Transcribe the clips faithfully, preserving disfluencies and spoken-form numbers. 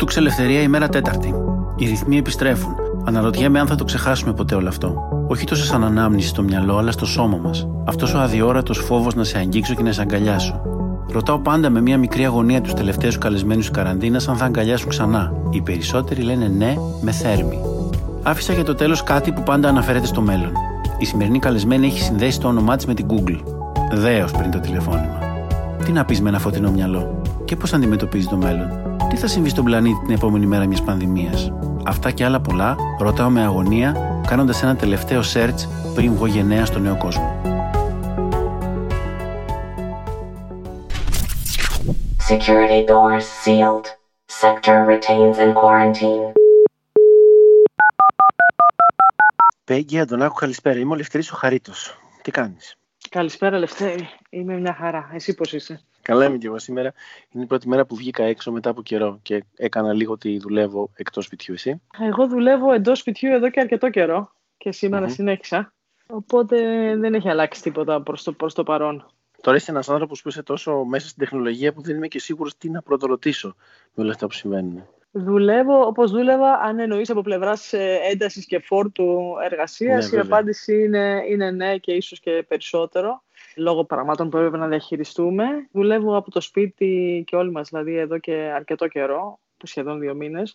Τούξε ελευθερία ημέρα τέταρτη. Οι ρυθμοί επιστρέφουν. Αναρωτιέμαι αν θα το ξεχάσουμε ποτέ όλο αυτό. Όχι τόσο σαν ανάμνηση στο μυαλό, αλλά στο σώμα μας. Αυτός ο αδιόρατος φόβος να σε αγγίξω και να σε αγκαλιάσω. Ρωτάω πάντα με μια μικρή αγωνία τους τελευταίους καλεσμένους της καραντίνας αν θα αγκαλιάσουν ξανά. Οι περισσότεροι λένε ναι, με θέρμη. Άφησα για το τέλος κάτι που πάντα αναφέρεται στο μέλλον. Η σημερινή καλεσμένη έχει συνδέσει το όνομά της με την Google. Δέος πριν το τηλεφώνημα. Τι να πεις με ένα φωτεινό μυαλό, και πώς αντιμετωπίζει το μέλλον. Τι θα συμβεί στον πλανήτη την επόμενη μέρα μιας πανδημίας. Αυτά και άλλα πολλά ρωτάω με αγωνία, κάνοντας ένα τελευταίο search πριν βγω γενναία στο νέο κόσμο. Security doors sealed. Sector retains in quarantine. Πέγγι, Αντωνάκου, καλησπέρα. Είμαι ο Λευτέρης ο Χαρίτος. Τι κάνεις? Καλησπέρα, Λευτέρη. Είμαι μια χαρά. Εσύ πώς είσαι? Καλά είμαι και εγώ σήμερα. Είναι η πρώτη μέρα που βγήκα έξω μετά από καιρό και έκανα λίγο ότι δουλεύω εκτός σπιτιού. Εσύ? Εγώ δουλεύω εντός σπιτιού εδώ και αρκετό καιρό και σήμερα mm-hmm. συνέχισα. Οπότε δεν έχει αλλάξει τίποτα προς το, προς το παρόν. Τώρα είσαι ένας άνθρωπος που είσαι τόσο μέσα στην τεχνολογία που δεν είμαι και σίγουρος τι να πρωτορωτήσω με όλα αυτά που συμβαίνουν. Δουλεύω όπως δούλευα, αν εννοείς από πλευράς έντασης και φόρτου εργασίας. Ναι, η απάντηση είναι, είναι ναι και ίσως και περισσότερο, λόγω πραγμάτων που έπρεπε να διαχειριστούμε. Δουλεύω από το σπίτι και όλοι μας, δηλαδή εδώ και αρκετό καιρό, σχεδόν δύο μήνες.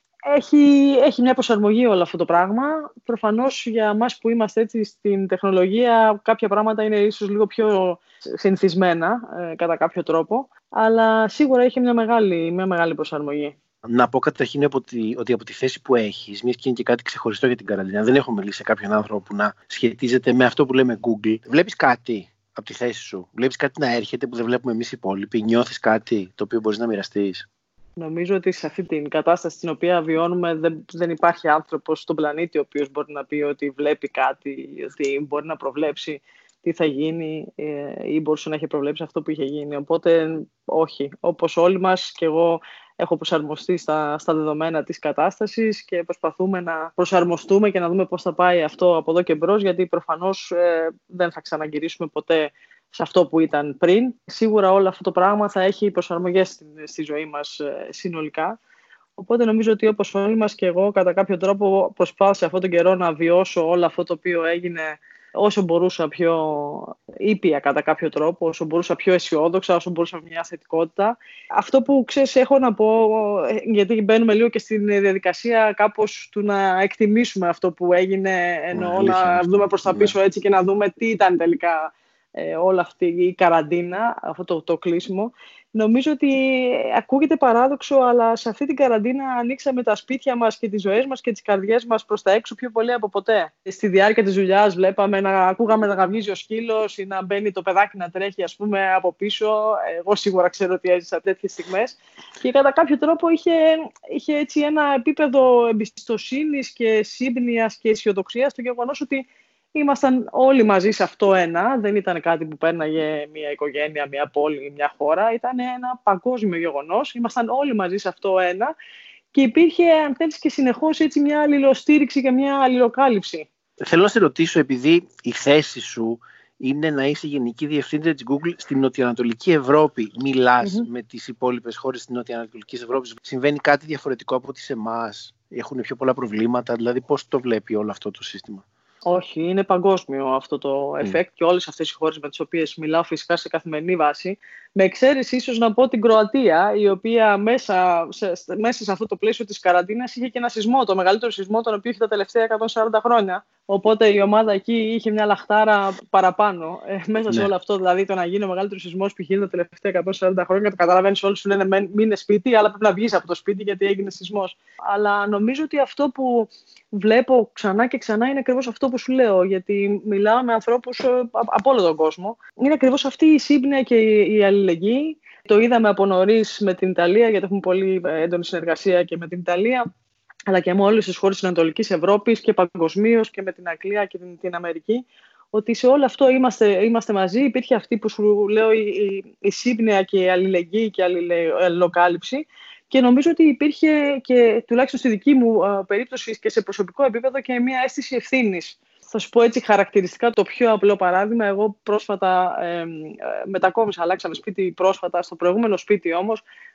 Έχει, έχει μια προσαρμογή όλο αυτό το πράγμα. Προφανώς για εμάς που είμαστε έτσι στην τεχνολογία, κάποια πράγματα είναι ίσως λίγο πιο συνηθισμένα ε, κατά κάποιο τρόπο, αλλά σίγουρα έχει μια μεγάλη, μια μεγάλη προσαρμογή. Να πω καταρχήν ότι, ότι από τη θέση που έχεις, μιας και είναι και κάτι ξεχωριστό για την καραντίνα, δεν έχω μιλήσει σε κάποιον άνθρωπο που να σχετίζεται με αυτό που λέμε Google. Βλέπεις κάτι από τη θέση σου? Βλέπεις κάτι να έρχεται που δεν βλέπουμε εμείς οι υπόλοιποι? Νιώθεις κάτι το οποίο μπορείς να μοιραστείς? Νομίζω ότι σε αυτή την κατάσταση στην οποία βιώνουμε δεν, δεν υπάρχει άνθρωπος στον πλανήτη ο οποίος μπορεί να πει ότι βλέπει κάτι, ότι μπορεί να προβλέψει τι θα γίνει ε, ή μπορούσε να έχει προβλέψει αυτό που είχε γίνει. Οπότε όχι, όπως όλοι μας και εγώ έχω προσαρμοστεί στα, στα δεδομένα της κατάστασης και προσπαθούμε να προσαρμοστούμε και να δούμε πώς θα πάει αυτό από εδώ και μπρος, γιατί προφανώς ε, δεν θα ξαναγυρίσουμε ποτέ σε αυτό που ήταν πριν. Σίγουρα όλο αυτό το πράγμα θα έχει προσαρμογές στη, στη ζωή μας ε, συνολικά. Οπότε νομίζω ότι όπως όλοι μας και εγώ κατά κάποιο τρόπο προσπάθησα αυτόν τον καιρό να βιώσω όλο αυτό το οποίο έγινε όσο μπορούσα πιο ήπια κατά κάποιο τρόπο, όσο μπορούσα πιο αισιόδοξα, όσο μπορούσα μια θετικότητα. Αυτό που ξέρεις έχω να πω, γιατί μπαίνουμε λίγο και στην διαδικασία κάπως του να εκτιμήσουμε αυτό που έγινε, ενώ να δούμε προς τα πίσω έτσι και να δούμε τι ήταν τελικά ε, όλη αυτή η καραντίνα, αυτό το, το κλείσιμο. Νομίζω ότι ακούγεται παράδοξο, αλλά σε αυτή την καραντίνα ανοίξαμε τα σπίτια μας και τις ζωές μας και τις καρδιές μας προς τα έξω πιο πολύ από ποτέ. Στη διάρκεια της δουλειάς βλέπαμε να ακούγαμε να γαβγίζει ο σκύλος ή να μπαίνει το παιδάκι να τρέχει ας πούμε από πίσω. Εγώ σίγουρα ξέρω ότι έζησα τέτοιες στιγμές. Και κατά κάποιο τρόπο είχε, είχε έτσι ένα επίπεδο εμπιστοσύνης και σύμπνοιας και αισιοδοξίας στο γεγονός ότι ήμασταν όλοι μαζί σε αυτό ένα. Δεν ήταν κάτι που πέρναγε μια οικογένεια, μια πόλη, μια χώρα. Ήταν ένα παγκόσμιο γεγονός. Ήμασταν όλοι μαζί σε αυτό ένα. Και υπήρχε, αν θέλεις, και συνεχώς έτσι μια αλληλοστήριξη και μια αλληλοκάλυψη. Θέλω να σε ρωτήσω, επειδή η θέση σου είναι να είσαι γενική διευθύντρια της Google στην Νοτιοανατολική Ευρώπη. Μιλάς mm-hmm. με τις υπόλοιπες χώρες της Νοτιοανατολικής Ευρώπης? Συμβαίνει κάτι διαφορετικό από ότι σε εμάς? Έχουν πιο πολλά προβλήματα? Δηλαδή, πώς το βλέπει όλο αυτό το σύστημα? Όχι, είναι παγκόσμιο αυτό το effect mm. και όλες αυτές οι χώρες με τις οποίες μιλάω φυσικά σε καθημερινή βάση. Με εξαίρεση ίσως να πω την Κροατία, η οποία μέσα σε, μέσα σε αυτό το πλαίσιο της καραντίνας είχε και ένα σεισμό, το μεγαλύτερο σεισμό τον οποίο είχε τα τελευταία εκατόν σαράντα χρόνια. Οπότε η ομάδα εκεί είχε μια λαχτάρα παραπάνω. Ε, μέσα σε ναι. όλο αυτό, δηλαδή το να γίνει ο μεγαλύτερος σεισμός που είχε γίνει τα τελευταία εκατόν σαράντα χρόνια, το καταλαβαίνεις, όλοι σου λένε μείνε σπίτι, αλλά πρέπει να βγεις από το σπίτι γιατί έγινε σεισμός. Αλλά νομίζω ότι αυτό που βλέπω ξανά και ξανά είναι ακριβώς αυτό που σου λέω, γιατί μιλάω με ανθρώπους από όλο τον κόσμο. Είναι ακριβώς αυτή η σύμπνοια και η αλληλεγγύη. Το είδαμε από νωρίς με την Ιταλία, γιατί έχουμε πολύ έντονη συνεργασία και με την Ιταλία, αλλά και με όλες τις χώρες της Ανατολικής Ευρώπης και παγκοσμίως και με την Αγγλία και την, την Αμερική, ότι σε όλο αυτό είμαστε, είμαστε μαζί. Υπήρχε αυτή που σου λέω η, η, η σύμπνοια και η αλληλεγγύη και η αλληλοκάλυψη. Και νομίζω ότι υπήρχε και τουλάχιστον στη δική μου α, περίπτωση και σε προσωπικό επίπεδο και μια αίσθηση ευθύνης. Θα σου πω έτσι χαρακτηριστικά το πιο απλό παράδειγμα. Εγώ πρόσφατα ε, ε, μετακόμισα, αλλάξαμε σπίτι πρόσφατα. Στο προηγούμενο σπίτι όμως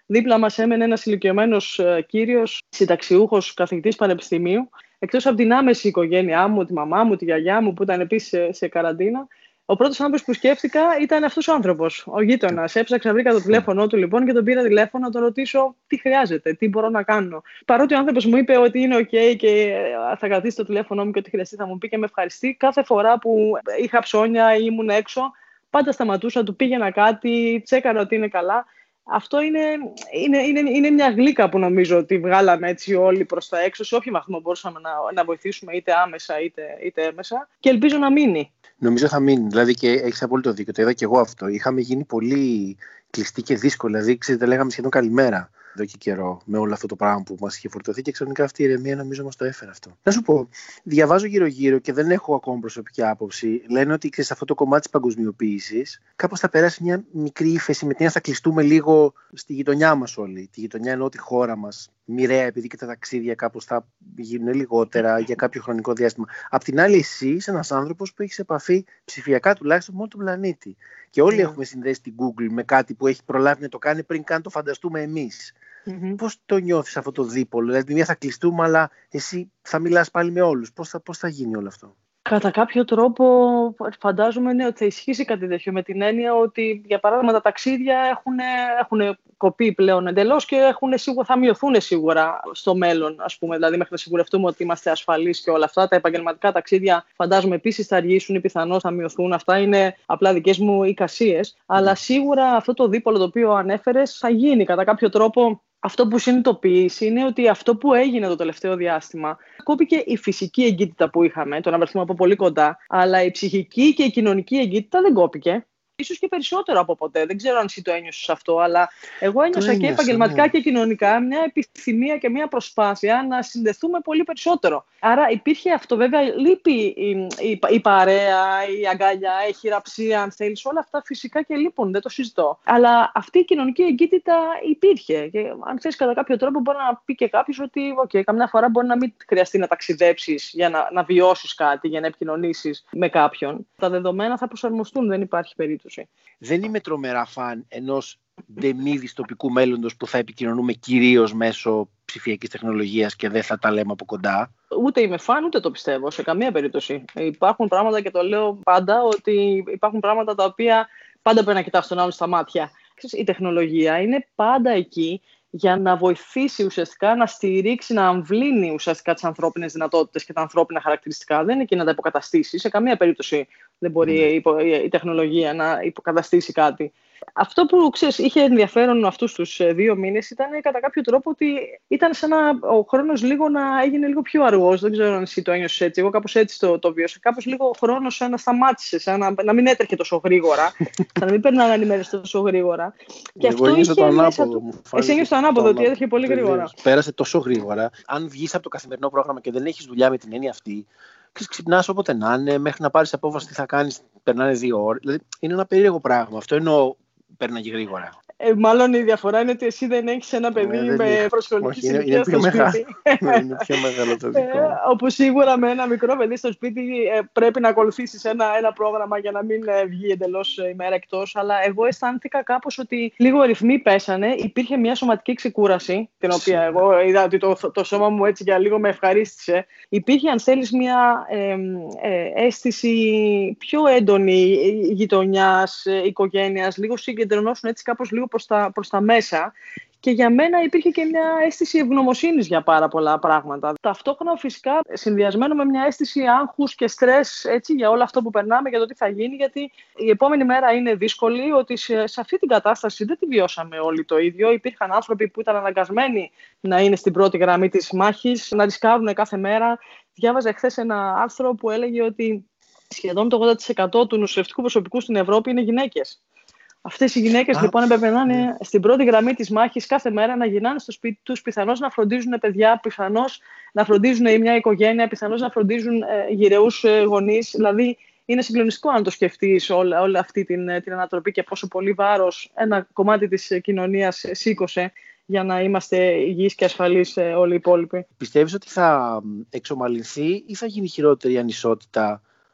Δίπλα μας έμενε ένας ηλικιωμένος κύριος, συνταξιούχος καθηγητής πανεπιστημίου. Εκτός από την άμεση οικογένειά μου, τη μαμά μου, τη γιαγιά μου που ήταν επίσης σε, σε καραντίνα, ο πρώτος άνθρωπος που σκέφτηκα ήταν αυτός ο άνθρωπος, ο γείτονας. Έψαξα, βρήκα το τηλέφωνο του λοιπόν και τον πήρα τηλέφωνο να τον ρωτήσω τι χρειάζεται, τι μπορώ να κάνω. Παρότι ο άνθρωπος μου είπε ότι είναι OK και θα κρατήσει το τηλέφωνο μου και ό,τι χρειαστεί θα μου πει και με ευχαριστεί, κάθε φορά που είχα ψώνια ή ήμουν έξω, πάντα σταματούσα, του πήγαινα κάτι, τσέκαρα ότι είναι καλά. Αυτό είναι, είναι, είναι, είναι μια γλύκα που νομίζω ότι βγάλαμε έτσι όλοι προς τα έξω, σε όποιο βαθμό μπορούσαμε να, να βοηθήσουμε είτε άμεσα είτε, είτε έμεσα, και ελπίζω να μείνει. Νομίζω θα μείνει. Δηλαδή, και έχεις απόλυτο δίκιο. Το είδα και εγώ αυτό. Είχαμε γίνει πολύ κλειστοί και δύσκολοι. Δηλαδή, ξέρετε, λέγαμε σχεδόν καλημέρα εδώ και καιρό με όλο αυτό το πράγμα που μας είχε φορτωθεί και ξαφνικά αυτή η ηρεμία νομίζω μας το έφερε αυτό. Να σου πω, διαβάζω γύρω-γύρω και δεν έχω ακόμα προσωπική άποψη. Λένε ότι ξέρεις, αυτό το κομμάτι της παγκοσμιοποίησης κάπως θα περάσει μια μικρή ύφεση με την θα κλειστούμε λίγο στη γειτονιά μας όλοι. Τη γειτονιά εννοώ τη χώρα μας. Μοιραία, επειδή και τα ταξίδια κάπως θα γίνουν λιγότερα για κάποιο χρονικό διάστημα. Απ' την άλλη, εσύ είσαι ένας άνθρωπος που έχεις επαφή ψηφιακά τουλάχιστον με όλο τον πλανήτη. Και όλοι yeah. έχουμε συνδέσει την Google με κάτι που έχει προλάβει να το κάνει πριν καν το φανταστούμε εμείς. Mm-hmm. Πώς το νιώθεις αυτό το δίπολο? Δηλαδή, τη μία θα κλειστούμε, αλλά εσύ θα μιλάς πάλι με όλους. Πώς θα, πώς θα γίνει όλο αυτό? Κατά κάποιο τρόπο φαντάζομαι ναι, ότι θα ισχύσει κάτι τέτοιο, με την έννοια ότι για παράδειγμα τα ταξίδια έχουν, έχουν κοπεί πλέον εντελώς και έχουν, σίγουρα, θα μειωθούν σίγουρα στο μέλλον, ας πούμε, δηλαδή μέχρι να σιγουρευτούμε ότι είμαστε ασφαλείς και όλα αυτά. Τα επαγγελματικά ταξίδια φαντάζομαι επίσης θα αργήσουν ή πιθανώς θα μειωθούν. Αυτά είναι απλά δικές μου εικασίες. Mm. Αλλά σίγουρα αυτό το δίπολο το οποίο ανέφερες θα γίνει κατά κάποιο τρόπο. Αυτό που συνειδητοποιείς είναι ότι αυτό που έγινε το τελευταίο διάστημα κόπηκε η φυσική εγκύτητα που είχαμε, το να βρεθούμε από πολύ κοντά, αλλά η ψυχική και η κοινωνική εγκύτητα δεν κόπηκε. Ίσως και περισσότερο από ποτέ. Δεν ξέρω αν εσύ το ένιωσες αυτό, αλλά εγώ ένιωσα και επαγγελματικά ναι. και κοινωνικά μια επιθυμία και μια προσπάθεια να συνδεθούμε πολύ περισσότερο. Άρα υπήρχε αυτό, βέβαια, λείπει η, η, η παρέα, η αγκαλιά, η χειραψία, αν θέλεις, όλα αυτά φυσικά και λείπουν, δεν το συζητώ. Αλλά αυτή η κοινωνική εγκύτητα υπήρχε. Και αν θες κατά κάποιο τρόπο, μπορεί να πει και κάποιος ότι, okay, καμιά φορά μπορεί να μην χρειαστεί να ταξιδέψεις για να, να βιώσεις κάτι, για να επικοινωνήσεις με κάποιον. Τα δεδομένα θα προσαρμοστούν, δεν υπάρχει περίπτωση. Δεν είμαι τρομερά φαν ενός ντεμή δυστοπικού μέλλοντος που θα επικοινωνούμε κυρίως μέσω ψηφιακής τεχνολογίας και δεν θα τα λέμε από κοντά. Ούτε είμαι φαν, ούτε το πιστεύω σε καμία περίπτωση. Υπάρχουν πράγματα, και το λέω πάντα, ότι υπάρχουν πράγματα τα οποία πάντα πρέπει να κοιτάς τον άλλον στα μάτια. Η τεχνολογία είναι πάντα εκεί για να βοηθήσει ουσιαστικά να στηρίξει, να αμβλύνει ουσιαστικά τις ανθρώπινες δυνατότητες και τα ανθρώπινα χαρακτηριστικά. Δεν είναι και να τα υποκαταστήσει. Σε καμία περίπτωση δεν μπορεί mm. η τεχνολογία να υποκαταστήσει κάτι. Αυτό που ξέρεις, είχε ενδιαφέρον αυτούς τους δύο μήνες ήταν κατά κάποιο τρόπο ότι ήταν σαν να ο χρόνος λίγο να έγινε λίγο πιο αργός. Δεν ξέρω αν εσύ το ένιωσες έτσι. Εγώ κάπως έτσι το, το βίωσα. Κάπως λίγο ο χρόνος σαν να σταμάτησε, σαν να, να μην έτρεχε τόσο γρήγορα, σαν να μην περνάνε οι μέρες τόσο γρήγορα. Και εγώ αυτό είχε το ανάποδο. Του... Εσύ ένιωσες το ανάποδο, ότι έτρεχε πολύ γρήγορα. Πέρασε τόσο γρήγορα. Αν βγεις από το καθημερινό πρόγραμμα και δεν έχεις δουλειά με την έννοια αυτή, ξυπνάς όποτε να είναι, μέχρι να πάρεις απόφαση τι θα κάνεις, περνάνε δύο ώρες. Δηλαδή είναι ένα περίεργο πράγμα. Αυτό εννοώ. Πέρναγε γρήγορα. Ε, μάλλον η διαφορά είναι ότι εσύ δεν έχεις ένα παιδί ε, με προσχολική ηλικία στο σπίτι. Είναι πιο μεγάλο το δικό. Ε, όπου σίγουρα με ένα μικρό παιδί στο σπίτι ε, πρέπει να ακολουθήσεις ένα, ένα πρόγραμμα για να μην ε, βγει εντελώς η μέρα εκτός. Αλλά εγώ αισθάνθηκα κάπως ότι λίγο οι ρυθμοί πέσανε. Υπήρχε μια σωματική ξεκούραση, την οποία εγώ είδα ότι το, το σώμα μου έτσι για λίγο με ευχαρίστησε. Υπήρχε, αν θέλεις, μια ε, ε, αίσθηση πιο έντονη γειτονιάς, ε, οικογένειας, λίγο συγκεντρωνώσουν έτσι κάπως λίγο προς τα, προς τα μέσα. Και για μένα υπήρχε και μια αίσθηση ευγνωμοσύνης για πάρα πολλά πράγματα. Ταυτόχρονα φυσικά συνδυασμένο με μια αίσθηση άγχους και στρες έτσι, για όλο αυτό που περνάμε, για το τι θα γίνει, γιατί η επόμενη μέρα είναι δύσκολη, ότι σε, σε αυτή την κατάσταση δεν τη βιώσαμε όλοι το ίδιο. Υπήρχαν άνθρωποι που ήταν αναγκασμένοι να είναι στην πρώτη γραμμή της μάχης, να ρισκάρουν κάθε μέρα. Διάβαζα χθες ένα άρθρο που έλεγε ότι σχεδόν το ογδόντα τοις εκατό του νοσηλευτικού προσωπικού στην Ευρώπη είναι γυναίκες. Αυτές οι γυναίκες λοιπόν έπρεπε να είναι ναι. στην πρώτη γραμμή της μάχης κάθε μέρα, να γυρνάνε στο σπίτι τους, πιθανώς να φροντίζουν παιδιά, πιθανώς να φροντίζουν μια οικογένεια, πιθανώς να φροντίζουν ε, γυρεούς ε, γονείς. Δηλαδή είναι συγκλονιστικό αν το σκεφτείς όλη, όλη αυτή την, την ανατροπή και πόσο πολύ βάρος ένα κομμάτι της κοινωνίας σήκωσε για να είμαστε υγιείς και ασφαλείς ε, όλοι οι υπόλοιποι. Πιστεύεις ότι θα εξομαλυνθεί ή θα γίνει χειρότερη ανισότητα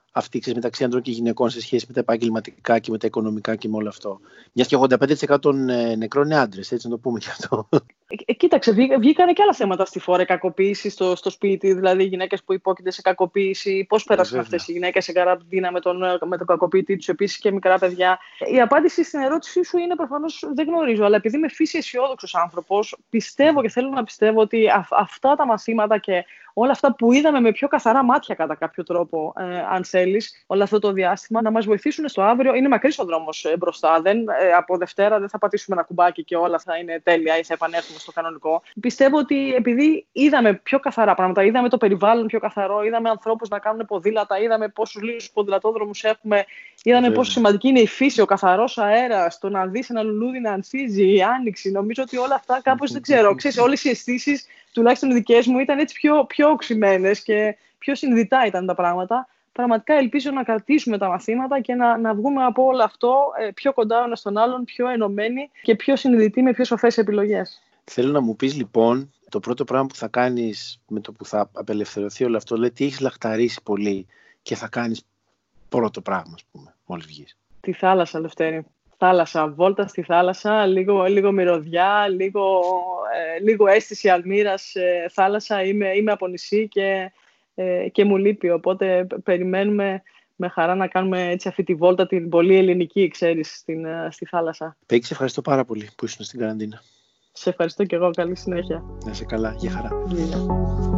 αυτή ξέρεις, μεταξύ ανδρών και γυναικών σε σχέση με τα επαγγελματικά και με τα οικονομικά και με όλο αυτό. Μιας και ογδόντα πέντε τοις εκατό των νεκρών είναι άντρες, έτσι να το πούμε και αυτό. Ε, κοίταξε, βγήκανε και άλλα θέματα στη φόρα, κακοποίηση στο, στο σπίτι, δηλαδή γυναίκες που υπόκειται σε κακοποίηση. Πώς πέρασαν αυτές οι γυναίκες σε καραντίνα με τον, με τον κακοποιητή τους, επίσης και μικρά παιδιά. Η απάντηση στην ερώτησή σου είναι προφανώς δεν γνωρίζω, αλλά επειδή είμαι φύση αισιόδοξος άνθρωπος, πιστεύω και θέλω να πιστεύω ότι α, αυτά τα μαθήματα και όλα αυτά που είδαμε με πιο καθαρά μάτια κατά κάποιο τρόπο, ε, αν θέλεις, όλο αυτό το διάστημα, να μας βοηθήσουν στο αύριο. Είναι μακρύς ο δρόμος ε, μπροστά. Δεν, ε, από Δευτέρα δεν θα πατήσουμε ένα κουμπάκι και όλα θα είναι τέλεια ή θα επανέλθουμε στο κανονικό. Πιστεύω ότι επειδή είδαμε πιο καθαρά πράγματα, είδαμε το περιβάλλον πιο καθαρό, είδαμε ανθρώπους να κάνουν ποδήλατα, είδαμε πόσους λίγους ποδηλατόδρομους έχουμε, είδαμε Βέβαια. πόσο σημαντική είναι η φύση, ο καθαρός αέρας, το να δεις ένα λουλούδι να ανθίζει, η άνοιξη. Νομίζω ότι όλα αυτά κάπως δεν ξέρω. Ξέρεις, όλες οι αισθήσεις, τουλάχιστον οι δικές μου, ήταν έτσι πιο, πιο οξυμένες και πιο συνειδητά ήταν τα πράγματα. Πραγματικά ελπίζω να κρατήσουμε τα μαθήματα και να, να βγούμε από όλο αυτό ε, πιο κοντά ο ένας στον άλλον, πιο ενωμένοι και πιο συνειδητοί με πιο σοφές επιλογές. Θέλω να μου πεις λοιπόν, το πρώτο πράγμα που θα κάνεις με το που θα απελευθερωθεί όλο αυτό, λέει τι έχεις λαχταρίσει πολύ και θα κάνεις πρώτο πράγμα, ας πούμε, μόλις βγεις. Τη θάλασσα, Λευτέρη. Θάλασσα, βόλτα στη θάλασσα, λίγο, λίγο μυρωδιά, λίγο, ε, λίγο αίσθηση αλμύρας, ε, θάλασσα. Είμαι, είμαι από νησί και, ε, και μου λείπει, οπότε περιμένουμε με χαρά να κάνουμε έτσι αυτή τη βόλτα την πολύ ελληνική, ξέρεις, στην, στη θάλασσα. Πέκη, σε ευχαριστώ πάρα πολύ που ήσουν στην καραντίνα. Σε ευχαριστώ και εγώ, καλή συνέχεια. Να είσαι καλά, για χαρά. Yeah.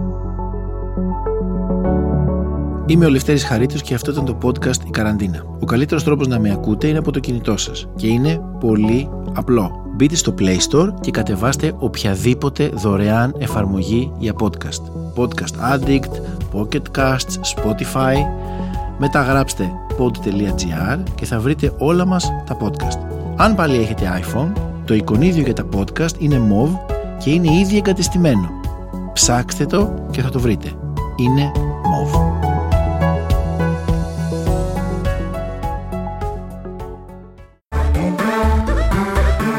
Είμαι ο Λευτέρης Χαρίτος και αυτό ήταν το podcast «Η Καραντίνα». Ο καλύτερος τρόπος να με ακούτε είναι από το κινητό σας και είναι πολύ απλό. Μπείτε στο Play Store και κατεβάστε οποιαδήποτε δωρεάν εφαρμογή για podcast. Podcast Addict, Pocket Casts, Spotify. Μετά γράψτε pod.gr και θα βρείτε όλα μας τα podcast. Αν πάλι έχετε iPhone, το εικονίδιο για τα podcast είναι mauve και είναι ήδη εγκατεστημένο. Ψάξτε το και θα το βρείτε. Είναι mauve.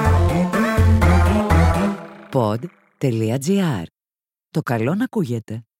pod.gr. Το καλό να ακούγεται.